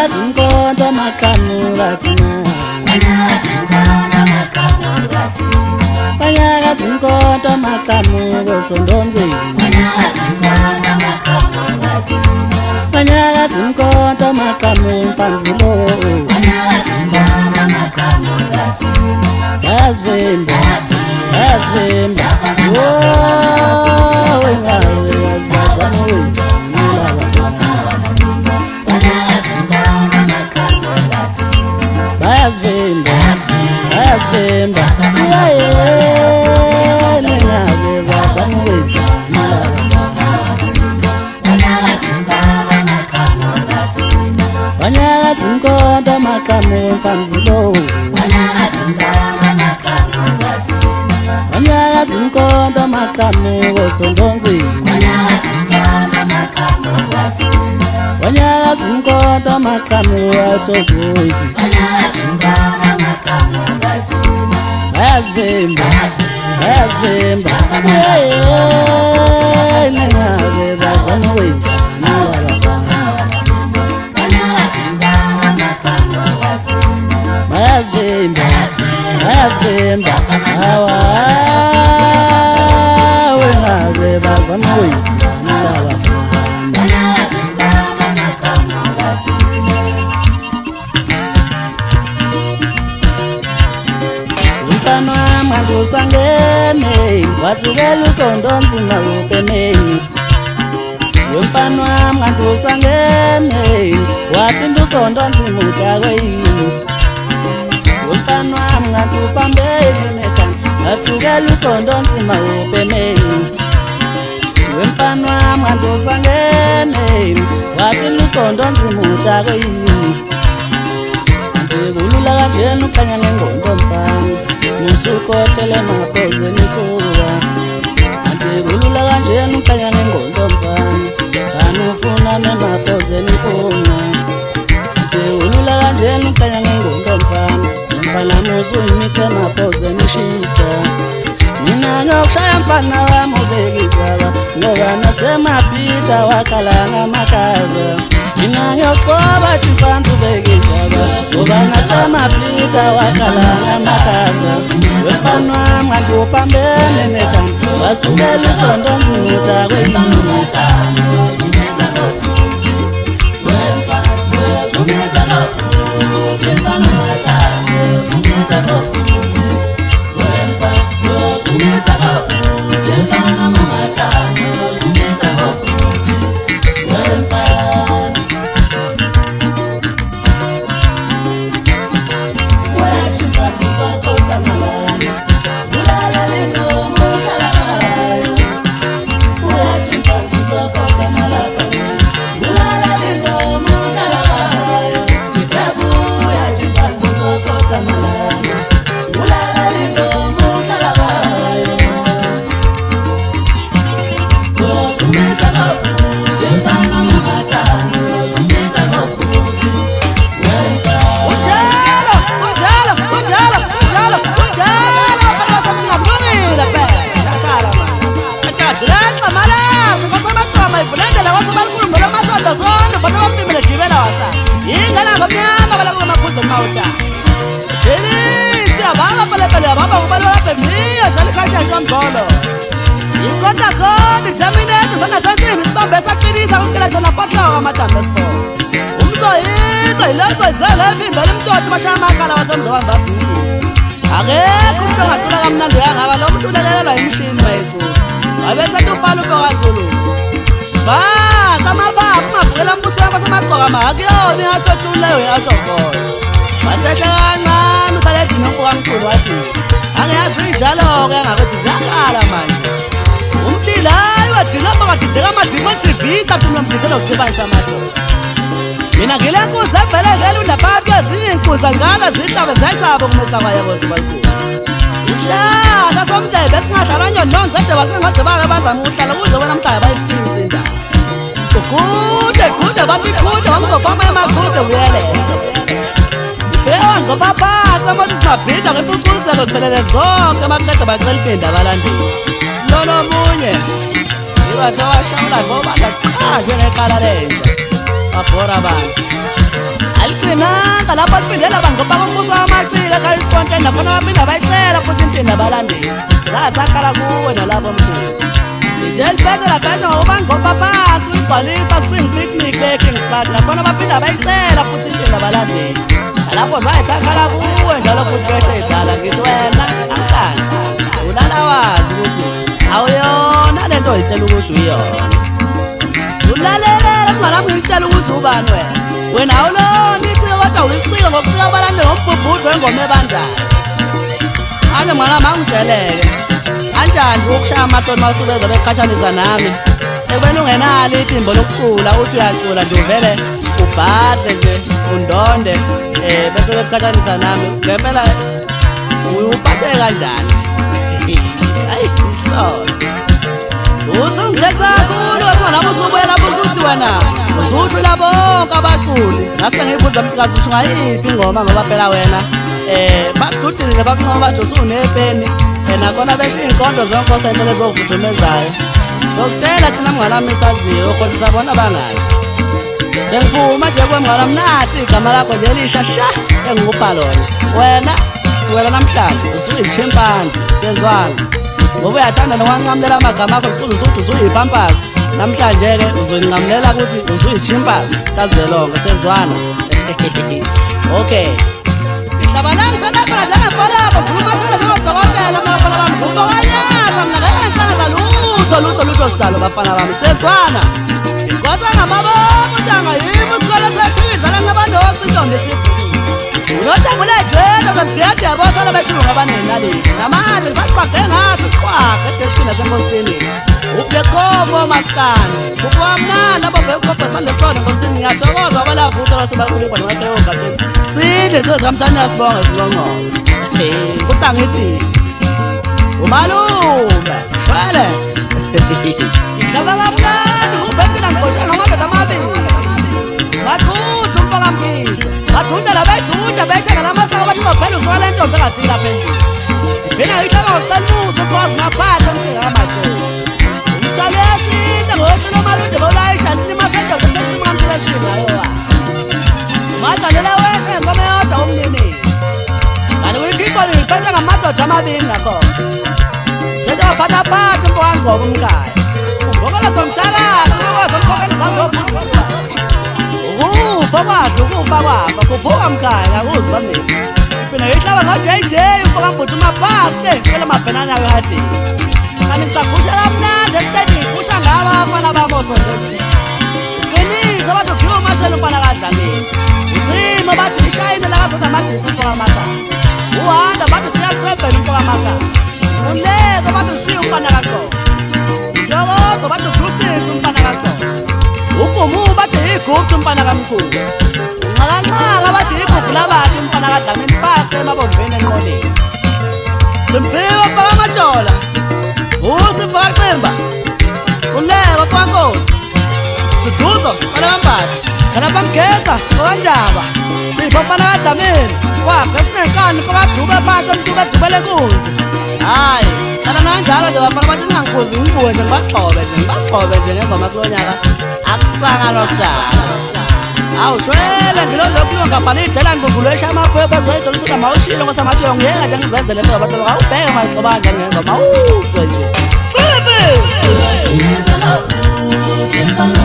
zinkonto maqhamuka thina banyaka zinkonto maqhamuka osondonzeni banyaka zinkonto maqhamuka mvulo yazivimba bayazivimba nengabe bazamwenza banyaka zinkonto maqhamuka mvulo banyaka zinkonto maqhamuka osondonzeni banyaka zinkonto maqhamuka thokozi bayazivimba nengabe bazamwenza bayazivimba hawa wengabe bazamwenza umfana wami angusangene wathukela usondonzima upemeni umfana wami angusangene wathinta usondonzima utakweyini umfana wami ngakupambeli nekani wathukela usondonzima upemeni umfana wami angusangene wathinta usondonzima utakweyini kulula kanjena ukhanya ngengqondo mfana nisukotele mapoze nisuka kulula kanjena ukhanya ngengqondo mfana kanufuna nemapoze niphuma kulula kanjena ukhanya ngengqondo mfana mfana musu imithe mapoze nishita mina ngiyokushaya mfana wami ubekizaba ngoba nasemabhida wakalanga makaza mina ngiyoqoba mfana ubekizaba ngoba nasemabhida wakalanga makaza wemfana wami ngakupambene nekani wasukela usondonzima utakweyini Iskota khona determinate sana sasini sibambe saqinisa usikela thona patlawa amathambo sport umzoyitsa ilezo izele evimbele imtoti bashaya amakhala wasemzowamba akekho umuntu ongacula kamnandi kangaka lo muntu ulekelelwa imishini wethu abesethi ufala ubokazulu samababa ungavukela mbuso wakho samagcoka makuyona iyathothuleyo yashokhona wasehle kancane uthale edini omfukangiculu wathi angiyazi njalo-ke angabethi ziyakala manje umtila hayi wadilapha kadideka amazimo etivisa kunomdikelo kujibanisa amadoda mina ngile nkunzi evele vele undaphakathi kwezinye inkunza ngala zihlabe zayisabo kumesakwayekosi bayikhulu isihlahla somdlebe singadlalwa nyononzo ede wasengagcibake bazama ukuhlala kuze wena mhlaka bayifikise indaba kude bathi kude wangizopama emakude uyele ngopaphatha mothi singabhida ngempucuzelo ziphelele zonke amaqeda bacela ipenda abalandeli lolo munye ibathe washawula ngoba laqhaje neqala lenja babhora abantu nanka lapho liphindela bangoba kumbuso wamaciko ekhaya isikonte nakhona baphinda bayicela futhi impinda balandeli zasakhala kuwe nalabo mkhulu Jelbezela phezu ngokubangoba phansi uyibhalisa spring picnic eKingspark nakhona baphinda bayicela futhi impinda balandeli lapho zayisakhala kuwe njalo futhi kwehle idala ngithi wena namhlanje ulala wazi ukuthi awuyona lento oyitshela ukuthi uyona ulalele kungalami ngitshela ukuthi ubani wena awulona iciko kodwa uyisiciko ngokucika abalandeli ngombhubhudlo wengoma ebandayo anje mwana mangitsheleke kanjani ukushaya amahloni mawusubeza beqhathanisa nami ekubeni ungenalo iphimbo lokucula uthi uyacula nje uvele ubhadle nje undonde bese beqhathanisa nami ngempela uphathe kanjani hayi inhloso usungilesa kakhulu wena nami usubuyela usuthi wena usuthi labo bonke abaculi ngase ngibuza umsikazi usho ngayiphi ingoma ngoba phela wena bakududile bakuncoma bathi usunepeni nakhona besho inkonzo zonke osentele zovuthumezayo sokutshela thina mngalami esaziyo kodwa sabona bangazi sengiphuma nje kwemngala mnathi igama lakho nje lisha sha engikupha lona wena siwela namhlanje usuyimchimpanzi sezwana ngoba uyathanda nokwanqamulela amagama akho sikuze usuthi usuyipampasi namhlanje ke uzolinqamulela ukuthi usuyichimpasi kazelonke sezwana okay Sabalanga sana para jana pala kukhuluma sana ngodokotela abafana bami ngobanyaza mina ngenza lutho sidalo bafana bami sezwana inkosi ngamabo utanga yimi usikole sekhiza la ngabantu ocintombe sibhulu unotangule jwela bamdiyade yabosala bethu ngabanenali namanje saqhaqe ngathi siqhaqe desikina sembosini ubekhomo maskani ukwamnana babekhopa salesona ngosini ngiyathokoza abalavutha basebakhulekwa ngeqhoko nje sile sezamthanda sibonga izinqonqozo uthi ngithi umalume shwele ngaba kamnandi ubethina ngqosha ngamadoda amabili bathutha umpaka mkhize bathutha labethutha bethenga lamasaka bathi baphela usuka le ntombi engasila phezulu phela ihlaba ngoceluso ukwazi ngaphandle umsinga kamatshela umthale yasinde ngoshilo malude bolayisha sinima sendoda seshimamshela singayo madlalela wethe ngoma yodwa umnini kanti kuyikhipholi ngiphethe ngamadoda amabili ngakhona njengoba baphatha phansi umpokangoba umkaya umbokolo zomsakazi ukwazi umkhokelo zazophuzisa ukufa kwakhe ukufa kwakhe kuphuka mkaya ngakuzwa mina phina ngihlaba ngo-JJ umpokambuthi umaphansi ngicela amabhenane akade kanti ngisagusha kamnandi esitedi ngigusha ngabo abafana bami osondezini qinisa bathi uphiwe umashela umfana kadlamini usimo bathi lishayine lakazothi amagugu umpokamakala uhanda bathi siyakusebhela umpokamakala umleko bathi ushiye umfana kaqobo ntokozo bathi uthusise umfana kaqobo ugumu bathi yigugu umfana kamkhulu unqakanqaka bathi yigugu labasha umfana kadlamini pasi emabomveni enqoleni simphiwe mpakamashola usifaqemba uleko kwankosi Duduzo kana bambasha kana bamgeza okanjaba sipho mfana kadlamini kwakhe sinenkani phakaduba phansi umduba dubele kunzi hayi kana nanjalo nje bafana bathi ngangikhozi ngibuye nje ngibagxobe nje ngengoma kulonyaka akusanga nosijana awushwele ngilozokuyo ngabhala idela ngivulwe esha amaphepha kwethu lisuka mawushilo ngosamathi uyongiyeka nje ngizenzele phela abantu awubheke mayixobanja ngengoma uzwe nje Baby